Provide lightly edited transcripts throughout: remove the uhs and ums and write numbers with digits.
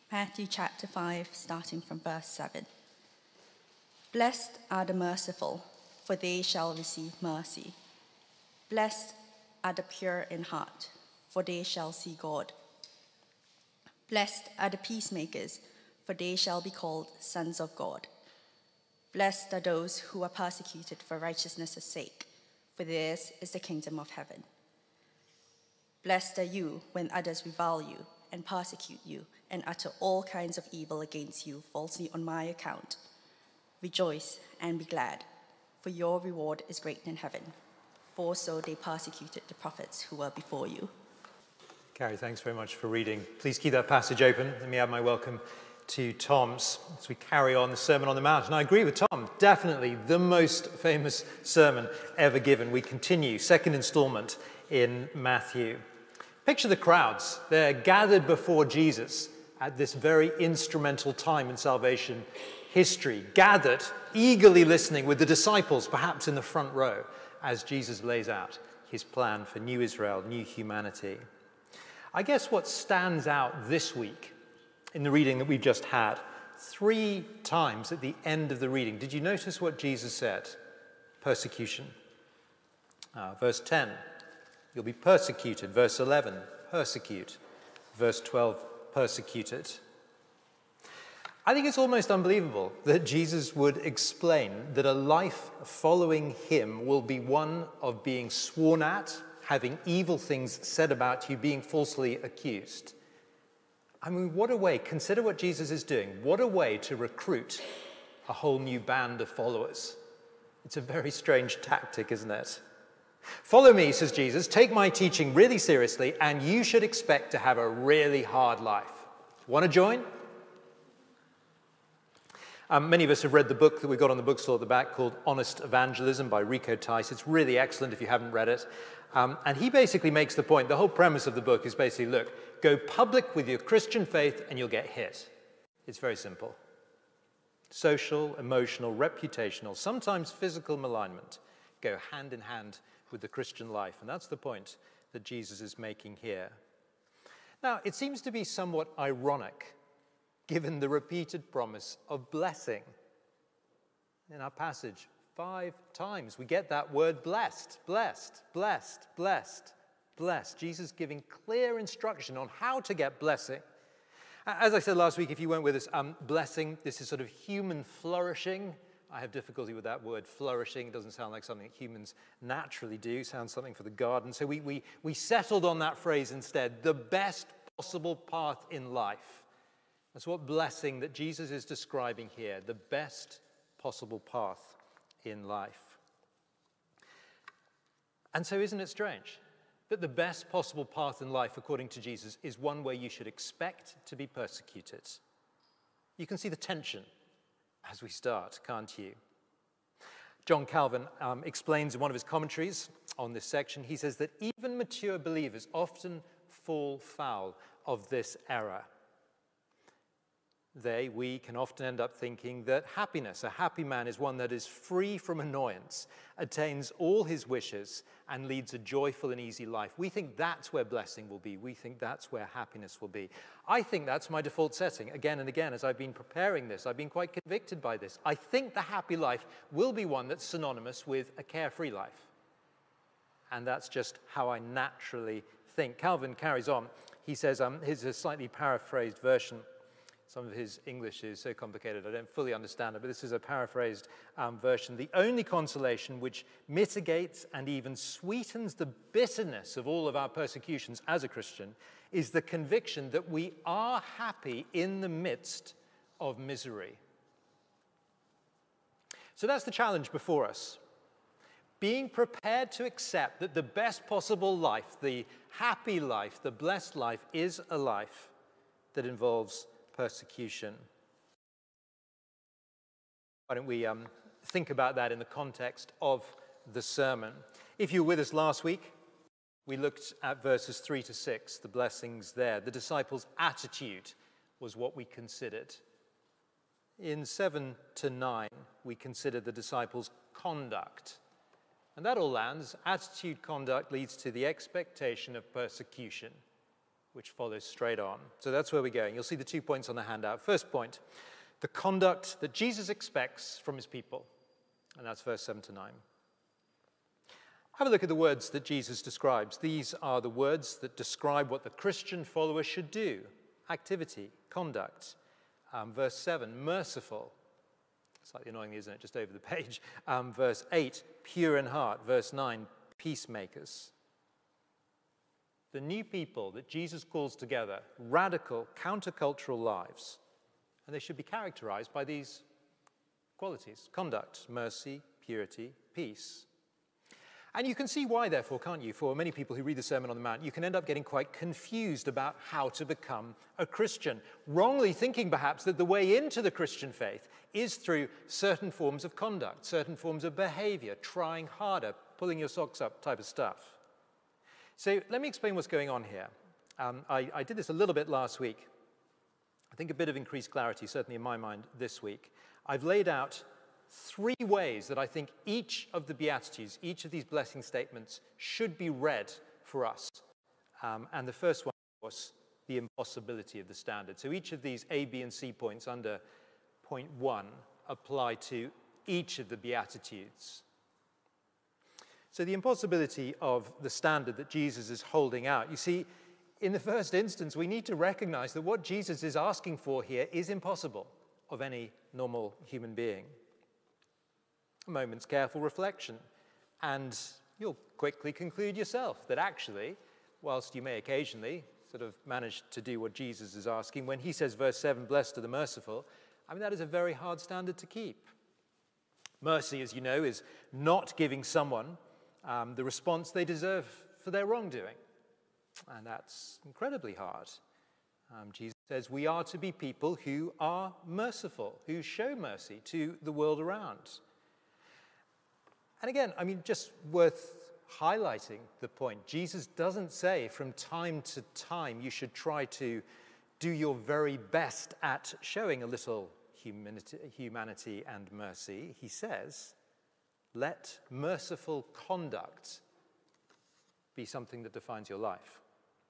Matthew chapter 5, starting from verse 7. Blessed are the merciful, for they shall receive mercy. Blessed are the pure in heart, for they shall see God. Blessed are the peacemakers, for they shall be called sons of God. Blessed are those who are persecuted for righteousness' sake, for theirs is the kingdom of heaven. Blessed are you when others revile you and persecute you and utter all kinds of evil against you falsely on my account. Rejoice and be glad, for your reward is great in heaven. For so they persecuted the prophets who were before you. Carrie, thanks very much for reading. Please keep that passage open. Let me add my welcome to Tom's as we carry on the Sermon on the Mount. And I agree with Tom, definitely the most famous sermon ever given. We continue, second installment in Matthew. Picture the crowds. They're gathered before Jesus at this very instrumental time in salvation history, gathered, eagerly listening with the disciples, perhaps in the front row, as Jesus lays out his plan for new Israel, new humanity. I guess what stands out this week in the reading that we've just had, 3 times at the end of the reading, did you notice what Jesus said? Persecution. Verse 10, you'll be persecuted. Verse 11, persecute. Verse 12, persecuted. I think it's almost unbelievable that Jesus would explain that a life following him will be one of being sworn at, having evil things said about you, being falsely accused. I mean, what a way, consider what Jesus is doing. What a way to recruit a whole new band of followers. It's a very strange tactic, isn't it? Follow me, says Jesus, take my teaching really seriously, and you should expect to have a really hard life. Want to join? Many of us have read the book that we've got on the bookstore at the back called Honest Evangelism by Rico Tice. It's really excellent if you haven't read it. And he basically makes the point, the whole premise of the book is basically, look, go public with your Christian faith and you'll get hit. It's very simple. Social, emotional, reputational, sometimes physical malignment go hand in hand with the Christian life. And that's the point that Jesus is making here. Now, it seems to be somewhat ironic, given the repeated promise of blessing. In our passage, 5 times we get that word blessed, blessed, blessed, blessed, blessed. Jesus giving clear instruction on how to get blessing. As I said last week, if you weren't with us, blessing, this is sort of human flourishing. I have difficulty with that word, flourishing. It doesn't sound like something that humans naturally do. It sounds something for the garden. So we settled on that phrase instead, the best possible path in life. That's what blessing that Jesus is describing here, the best possible path in life. And so isn't it strange that the best possible path in life, according to Jesus, is one where you should expect to be persecuted? You can see the tension as we start, can't you? John Calvin explains in one of his commentaries on this section, he says that even mature believers often fall foul of this error. We can often end up thinking that happiness, a happy man, is one that is free from annoyance, attains all his wishes, and leads a joyful and easy life. We think that's where blessing will be. We think that's where happiness will be. I think that's my default setting. Again and again, as I've been preparing this, I've been quite convicted by this. I think the happy life will be one that's synonymous with a carefree life. And that's just how I naturally think. Calvin carries on. He says, here's a slightly paraphrased version. Some of his English is so complicated I don't fully understand it, but this is a paraphrased version. The only consolation which mitigates and even sweetens the bitterness of all of our persecutions as a Christian is the conviction that we are happy in the midst of misery. So that's the challenge before us. Being prepared to accept that the best possible life, the happy life, the blessed life, is a life that involves persecution. Why don't we think about that in the context of the sermon? If you were with us last week, we looked at verses 3 to 6, the blessings there. The disciples' attitude was what we considered. In 7 to 9, we considered the disciples' conduct. And that all lands. Attitude, conduct leads to the expectation of persecution. which follows straight on. So that's where we're going. You'll see the 2 points on the handout. First point, the conduct that Jesus expects from his people. And that's verse 7 to 9. Have a look at the words that Jesus describes. These are the words that describe what the Christian follower should do. Activity, conduct. Verse 7, merciful. Slightly annoying, isn't it? Just over the page. Verse 8, pure in heart. Verse 9, peacemakers. The new people that Jesus calls together, radical, countercultural lives. And they should be characterized by these qualities: conduct, mercy, purity, peace. And you can see why, therefore, can't you? For many people who read the Sermon on the Mount, you can end up getting quite confused about how to become a Christian, wrongly thinking perhaps that the way into the Christian faith is through certain forms of conduct, certain forms of behavior, trying harder, pulling your socks up type of stuff. So let me explain what's going on here. I did this a little bit last week. I think a bit of increased clarity, certainly in my mind, this week. I've laid out 3 ways that I think each of the Beatitudes, each of these blessing statements should be read for us. And the first one, of course, the impossibility of the standard. So each of these A, B, and C points under point 1 apply to each of the Beatitudes. So the impossibility of the standard that Jesus is holding out. You see, in the first instance, we need to recognize that what Jesus is asking for here is impossible of any normal human being. A moment's careful reflection, and you'll quickly conclude yourself that actually, whilst you may occasionally sort of manage to do what Jesus is asking, when he says, verse 7, blessed are the merciful, I mean, that is a very hard standard to keep. Mercy, as you know, is not giving someone the response they deserve for their wrongdoing. And that's incredibly hard. Jesus says we are to be people who are merciful, who show mercy to the world around. And again, I mean, just worth highlighting the point. Jesus doesn't say from time to time you should try to do your very best at showing a little humanity and mercy. He says, let merciful conduct be something that defines your life.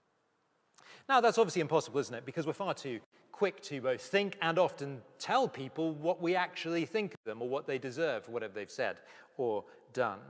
Now, that's obviously impossible, isn't it? Because we're far too quick to both think and often tell people what we actually think of them or what they deserve for whatever they've said or done.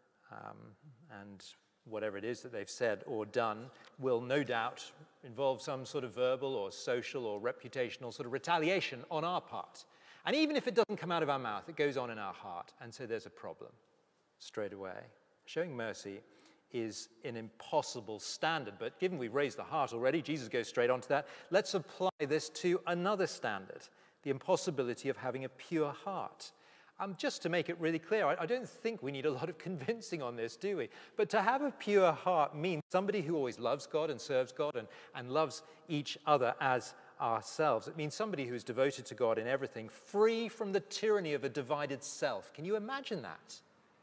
And whatever it is that they've said or done will no doubt involve some sort of verbal or social or reputational sort of retaliation on our part. And even if it doesn't come out of our mouth, it goes on in our heart. And so there's a problem straight away. Showing mercy is an impossible standard. But given we've raised the heart already, Jesus goes straight on to that. Let's apply this to another standard, the impossibility of having a pure heart. Just to make it really clear, I don't think we need a lot of convincing on this, do we? But to have a pure heart means somebody who always loves God and serves God and loves each other as ourselves. It means somebody who is devoted to God in everything, free from the tyranny of a divided self. Can you imagine that?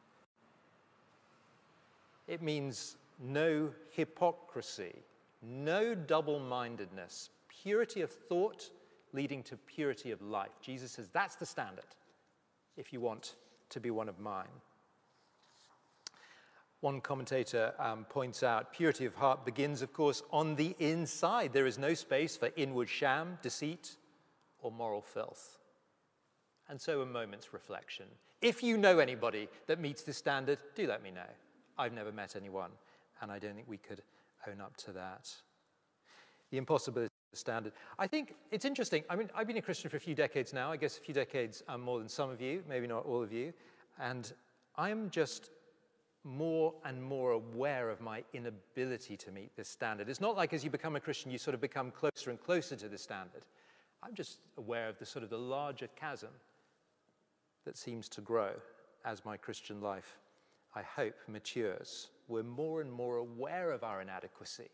It means no hypocrisy, no double-mindedness, purity of thought leading to purity of life. Jesus says that's the standard if you want to be one of mine. One commentator points out, purity of heart begins, of course, on the inside. There is no space for inward sham, deceit, or moral filth. And so a moment's reflection. If you know anybody that meets this standard, do let me know. I've never met anyone, and I don't think we could own up to that. The impossibility of the standard. I think it's interesting. I mean, I've been a Christian for a few decades now. I guess a few decades more than some of you, maybe not all of you. And I'm just more and more aware of my inability to meet this standard. It's not like as you become a Christian, you sort of become closer and closer to the standard. I'm just aware of the sort of the larger chasm that seems to grow as my Christian life, I hope, matures. We're more and more aware of our inadequacy.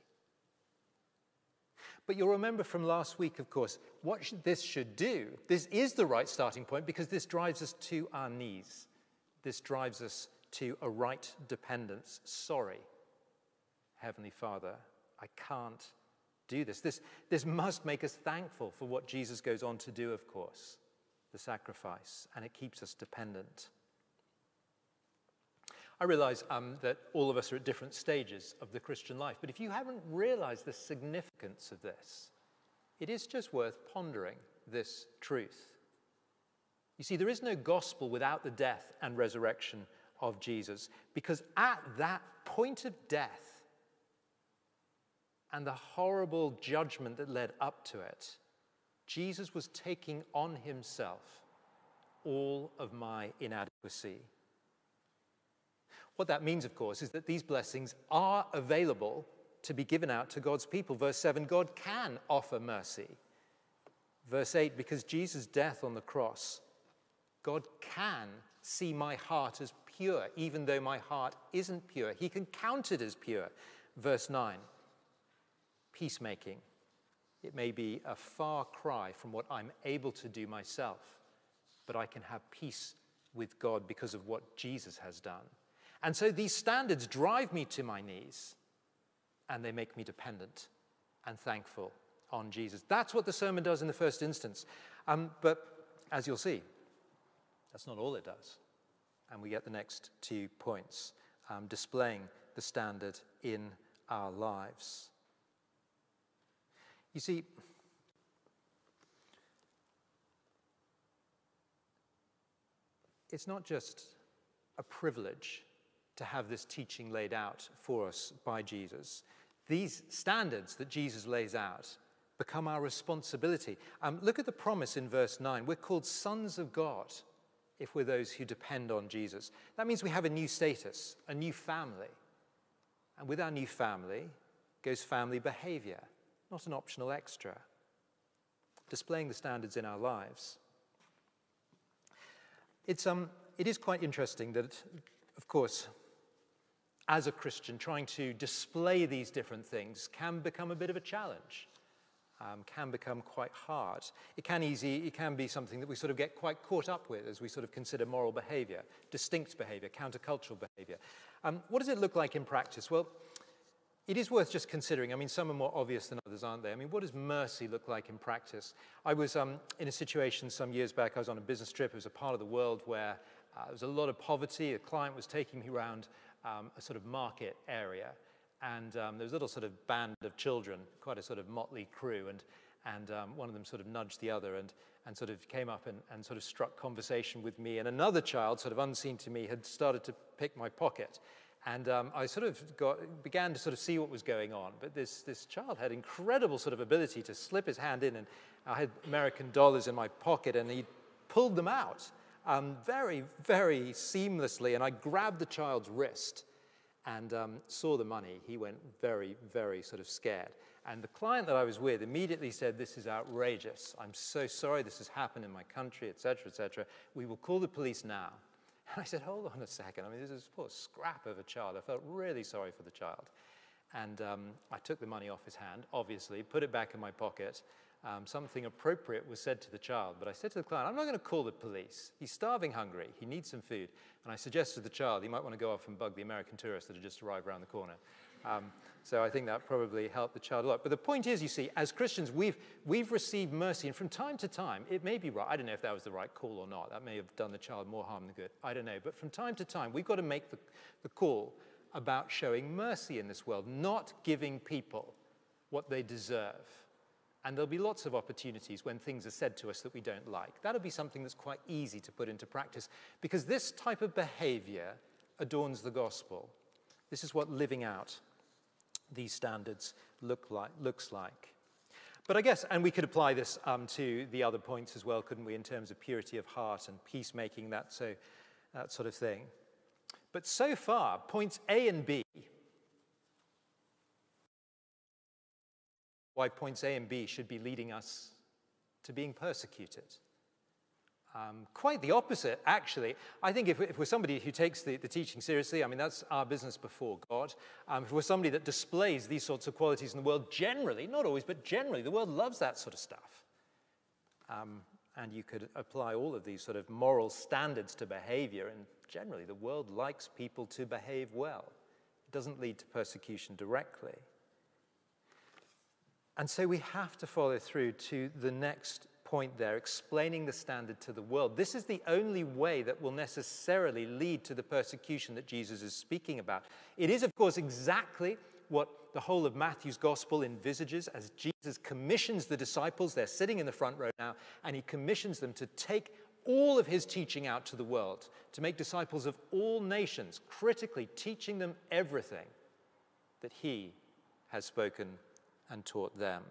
But you'll remember from last week, of course, what this should do. This is the right starting point because this drives us to our knees. This drives us to a right dependence. Sorry, Heavenly Father, I can't do this. This must make us thankful for what Jesus goes on to do, of course, the sacrifice, and it keeps us dependent. I realize that all of us are at different stages of the Christian life, but if you haven't realized the significance of this, it is just worth pondering this truth. You see, there is no gospel without the death and resurrection of Jesus, because at that point of death and the horrible judgment that led up to it, Jesus was taking on himself all of my inadequacy. What that means, of course, is that these blessings are available to be given out to God's people. Verse 7, God can offer mercy. Verse 8, because Jesus' death on the cross, God can see my heart as pure, even though my heart isn't pure. He can count it as pure. Verse 9, peacemaking. It may be a far cry from what I'm able to do myself, but I can have peace with God because of what Jesus has done. And so these standards drive me to my knees, and they make me dependent and thankful on Jesus. That's what the sermon does in the first instance. But as you'll see, that's not all it does. And we get the next 2 points, displaying the standard in our lives. You see, it's not just a privilege to have this teaching laid out for us by Jesus. These standards that Jesus lays out become our responsibility. Look at the promise in verse 9. We're called sons of God if we're those who depend on Jesus. That means we have a new status, a new family. And with our new family goes family behavior, not an optional extra, displaying the standards in our lives. It is quite interesting that, of course, as a Christian, trying to display these different things can become a bit of a challenge, can become quite hard. It can be something that we sort of get quite caught up with as we sort of consider moral behavior, distinct behavior, countercultural behavior. What does it look like in practice? Well, it is worth just considering. I mean, some are more obvious than others, aren't they? I mean, what does mercy look like in practice? I was in a situation some years back. I was on a business trip. It was a part of the world where there was a lot of poverty. A client was taking me around a sort of market area, and there was a little sort of band of children, quite a sort of motley crew, and one of them sort of nudged the other and sort of came up and sort of struck conversation with me, and another child, sort of unseen to me, had started to pick my pocket. And I sort of began to sort of see what was going on. But this child had incredible sort of ability to slip his hand in, and I had American dollars in my pocket, and he pulled them out very, very seamlessly. And I grabbed the child's wrist and saw the money. He went very, very sort of scared. And the client that I was with immediately said, "This is outrageous. I'm so sorry this has happened in my country, et cetera, et cetera. We will call the police now." And I said, "Hold on a second. I mean, this is a poor scrap of a child." I felt really sorry for the child. And I took the money off his hand, obviously, put it back in my pocket. Something appropriate was said to the child. But I said to the client, "I'm not going to call the police. He's starving hungry. He needs some food." And I suggested to the child he might want to go off and bug the American tourists that had just arrived around the corner. So I think that probably helped the child a lot. But the point is, you see, as Christians, we've received mercy. And from time to time, it may be right. I don't know if that was the right call or not. That may have done the child more harm than good. I don't know. But from time to time, we've got to make the call about showing mercy in this world, not giving people what they deserve. And there'll be lots of opportunities when things are said to us that we don't like. That'll be something that's quite easy to put into practice, because this type of behavior adorns the gospel. This is what living out these standards looks like. But I guess, and we could apply this to the other points as well, couldn't we, in terms of purity of heart and peacemaking, that sort of thing. But so far, points A and B, why points A and B should be leading us to being persecuted. Quite the opposite, actually. I think if we're somebody who takes the teaching seriously, I mean, that's our business before God. If we're somebody that displays these sorts of qualities in the world, generally, not always, but generally, the world loves that sort of stuff. And you could apply all of these sort of moral standards to behavior, and generally, the world likes people to behave well. It doesn't lead to persecution directly. And so we have to follow through to the next point there, explaining the standard to the world. This is the only way that will necessarily lead to the persecution that Jesus is speaking about. It is, of course, exactly what the whole of Matthew's gospel envisages as Jesus commissions the disciples. They're sitting in the front row now, and he commissions them to take all of his teaching out to the world, to make disciples of all nations, critically teaching them everything that he has spoken and taught them.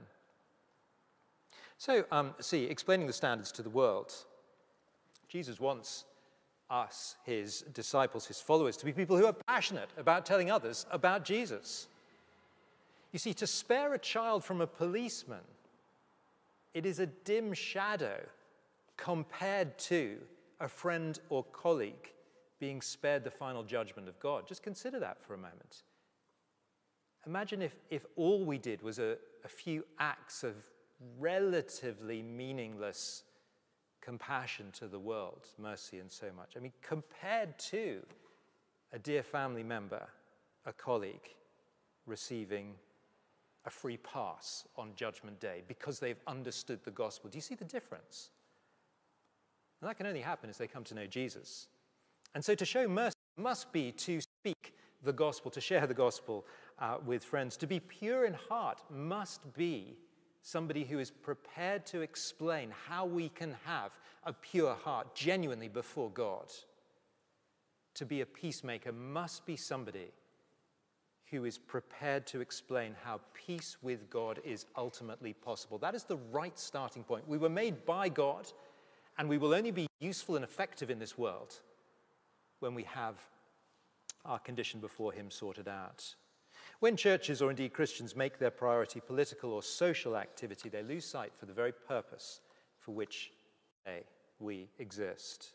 So, explaining the standards to the world, Jesus wants us, his disciples, his followers, to be people who are passionate about telling others about Jesus. You see, to spare a child from a policeman, it is a dim shadow compared to a friend or colleague being spared the final judgment of God. Just consider that for a moment. Imagine if all we did was a few acts of relatively meaningless compassion to the world, mercy and so much. I mean, compared to a dear family member, a colleague, receiving a free pass on Judgment Day because they've understood the gospel. Do you see the difference? And that can only happen as they come to know Jesus. And so to show mercy must be to speak the gospel, to share the gospel with friends. To be pure in heart must be somebody who is prepared to explain how we can have a pure heart genuinely before God. To be a peacemaker must be somebody who is prepared to explain how peace with God is ultimately possible. That is the right starting point. We were made by God, and we will only be useful and effective in this world when we have our condition before him sorted out. When churches, or indeed Christians, make their priority political or social activity, they lose sight for the very purpose for which we exist.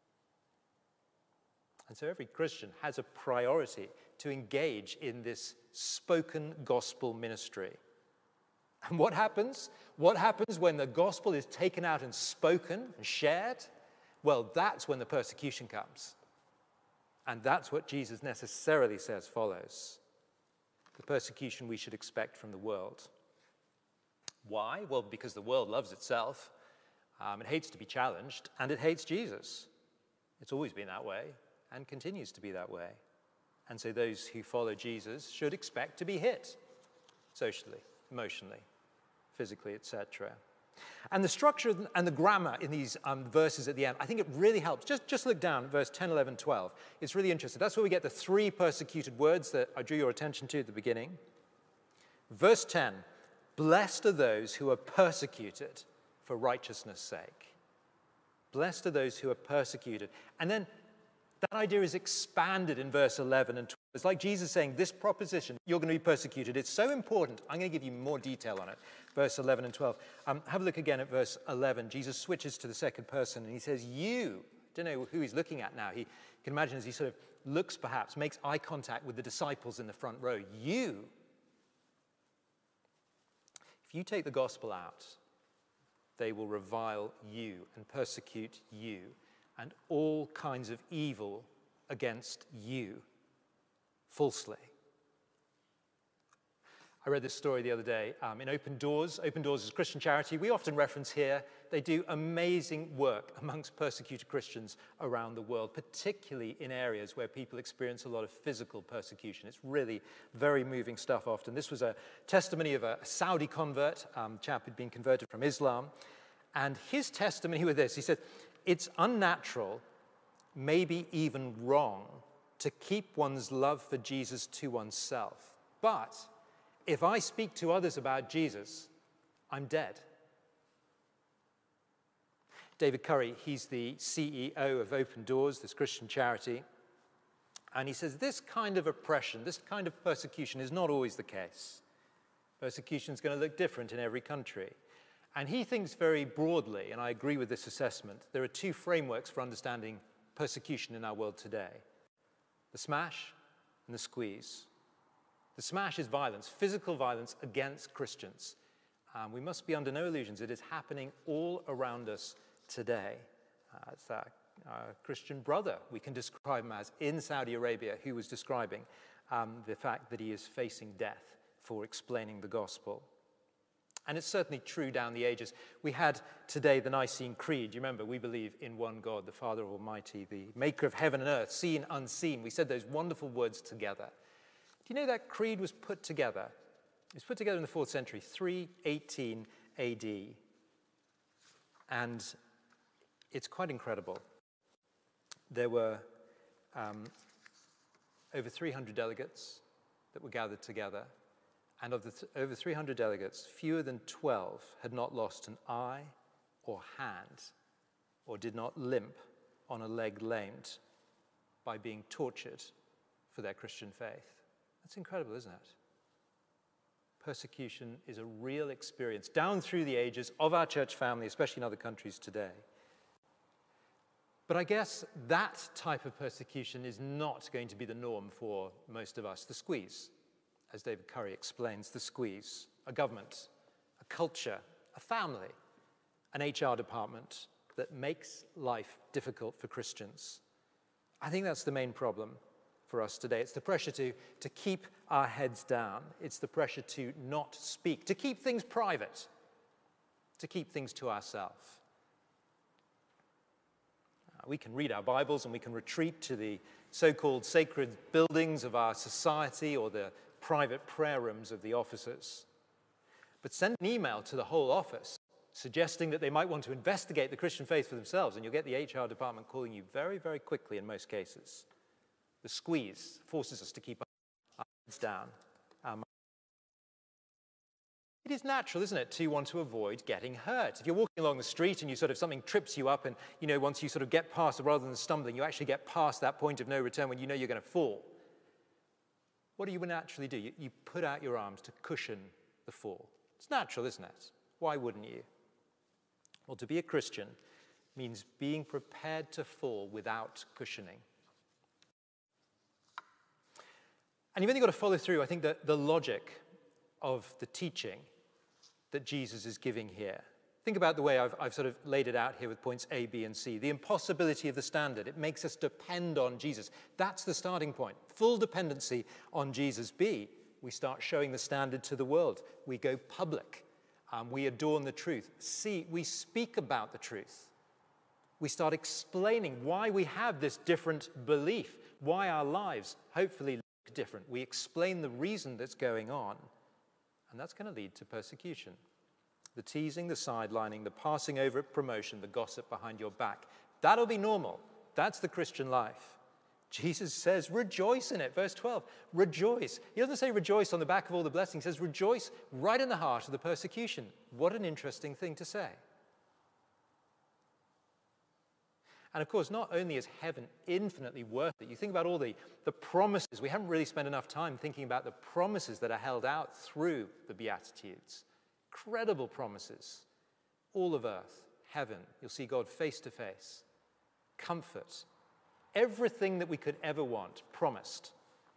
And so every Christian has a priority to engage in this spoken gospel ministry. And what happens? What happens when the gospel is taken out and spoken and shared? Well, that's when the persecution comes. And that's what Jesus necessarily says follows. The persecution we should expect from the world. Why? Well, because the world loves itself. It hates to be challenged, and it hates Jesus. It's always been that way and continues to be that way. And so those who follow Jesus should expect to be hit socially, emotionally, physically, etc. And the structure and the grammar in these verses at the end, I think it really helps. Just look down at verse 10, 11, 12. It's really interesting. That's where we get the three persecuted words that I drew your attention to at the beginning. Verse 10, blessed are those who are persecuted for righteousness' sake. Blessed are those who are persecuted. And then that idea is expanded in verse 11 and 12. It's like Jesus saying, this proposition, you're going to be persecuted. It's so important. I'm going to give you more detail on it. Verse 11 and 12. Have a look again at verse 11. Jesus switches to the second person and he says, you. Don't know who he's looking at now. You can imagine as he sort of looks perhaps, makes eye contact with the disciples in the front row. You. If you take the gospel out, they will revile you and persecute you and all kinds of evil against you falsely. I read this story the other day in Open Doors. Open Doors is a Christian charity we often reference here. They do amazing work amongst persecuted Christians around the world, particularly in areas where people experience a lot of physical persecution. It's really very moving stuff often. This was a testimony of a Saudi convert, chap who'd been converted from Islam. And his testimony was this. He said, it's unnatural, maybe even wrong, to keep one's love for Jesus to oneself. But if I speak to others about Jesus, I'm dead. David Curry, he's the CEO of Open Doors, this Christian charity, and he says this kind of oppression, this kind of persecution is not always the case. Persecution is going to look different in every country. And he thinks very broadly, and I agree with this assessment, there are two frameworks for understanding persecution in our world today. The smash and the squeeze. The smash is violence, physical violence against Christians. We must be under no illusions. It is happening all around us today. It's that Christian brother, we can describe him as, in Saudi Arabia, who was describing the fact that he is facing death for explaining the gospel. And it's certainly true down the ages. We had today the Nicene Creed. You remember, we believe in one God, the Father Almighty, the maker of heaven and earth, seen, unseen. We said those wonderful words together. Do you know that creed was put together? It was put together in the 4th century, 318 AD. And it's quite incredible. There were over 300 delegates that were gathered together. And of the over 300 delegates, fewer than 12 had not lost an eye or hand or did not limp on a leg lamed by being tortured for their Christian faith. That's incredible, isn't it? Persecution is a real experience down through the ages of our church family, especially in other countries today. But I guess that type of persecution is not going to be the norm for most of us. The squeeze, as David Curry explains, the squeeze, a government, a culture, a family, an HR department that makes life difficult for Christians. I think that's the main problem for us today. It's the pressure to keep our heads down. It's the pressure to not speak, to keep things private, to keep things to ourselves. We can read our Bibles and we can retreat to the so-called sacred buildings of our society or the private prayer rooms of the officers. But send an email to the whole office suggesting that they might want to investigate the Christian faith for themselves, and you'll get the HR department calling you very, very quickly in most cases. The squeeze forces us to keep our heads down. It is natural, isn't it, to want to avoid getting hurt. If you're walking along the street and something trips you up and, once you sort of get past, rather than stumbling, you actually get past that point of no return when you know you're going to fall. What do you naturally do? You put out your arms to cushion the fall. It's natural, isn't it? Why wouldn't you? Well, to be a Christian means being prepared to fall without cushioning. And you've only got to follow through, I think, the logic of the teaching that Jesus is giving here. Think about the way I've sort of laid it out here with points A, B, and C. The impossibility of the standard. It makes us depend on Jesus. That's the starting point. Full dependency on Jesus. B, we start showing the standard to the world. We go public. We adorn the truth. C, we speak about the truth. We start explaining why we have this different belief, why our lives hopefully look different. We explain the reason that's going on. And that's going to lead to persecution. The teasing, the sidelining, the passing over at promotion, the gossip behind your back. That'll be normal. That's the Christian life. Jesus says, rejoice in it. Verse 12, rejoice. He doesn't say rejoice on the back of all the blessings. He says rejoice right in the heart of the persecution. What an interesting thing to say. And of course, not only is heaven infinitely worth it, you think about all the promises. We haven't really spent enough time thinking about the promises that are held out through the Beatitudes. Incredible promises. All of earth, heaven. You'll see God face to face. Comfort. Everything that we could ever want, promised.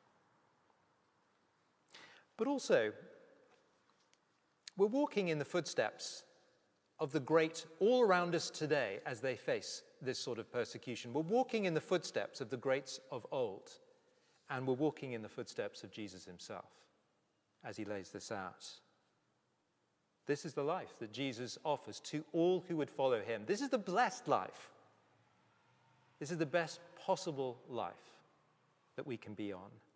But also, we're walking in the footsteps of the great all around us today as they face this sort of persecution. We're walking in the footsteps of the greats of old, and we're walking in the footsteps of Jesus himself as he lays this out. This is the life that Jesus offers to all who would follow him. This is the blessed life. This is the best possible life that we can be on.